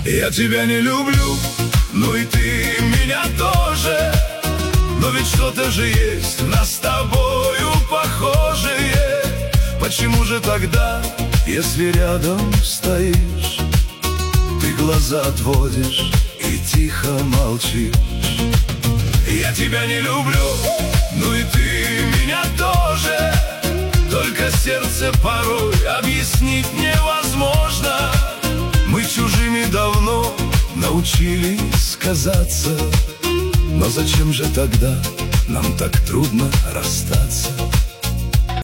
Я тебя не люблю, ну и ты меня тоже. Но ведь что-то же есть в нас с тобою похожее. Почему же тогда, если рядом стоишь, ты глаза отводишь и тихо молчишь? Я тебя не люблю, ну и ты меня тоже. Только сердце порой объяснить невозможно. Мы чужими давно научились казаться. Но зачем же тогда нам так трудно расстаться?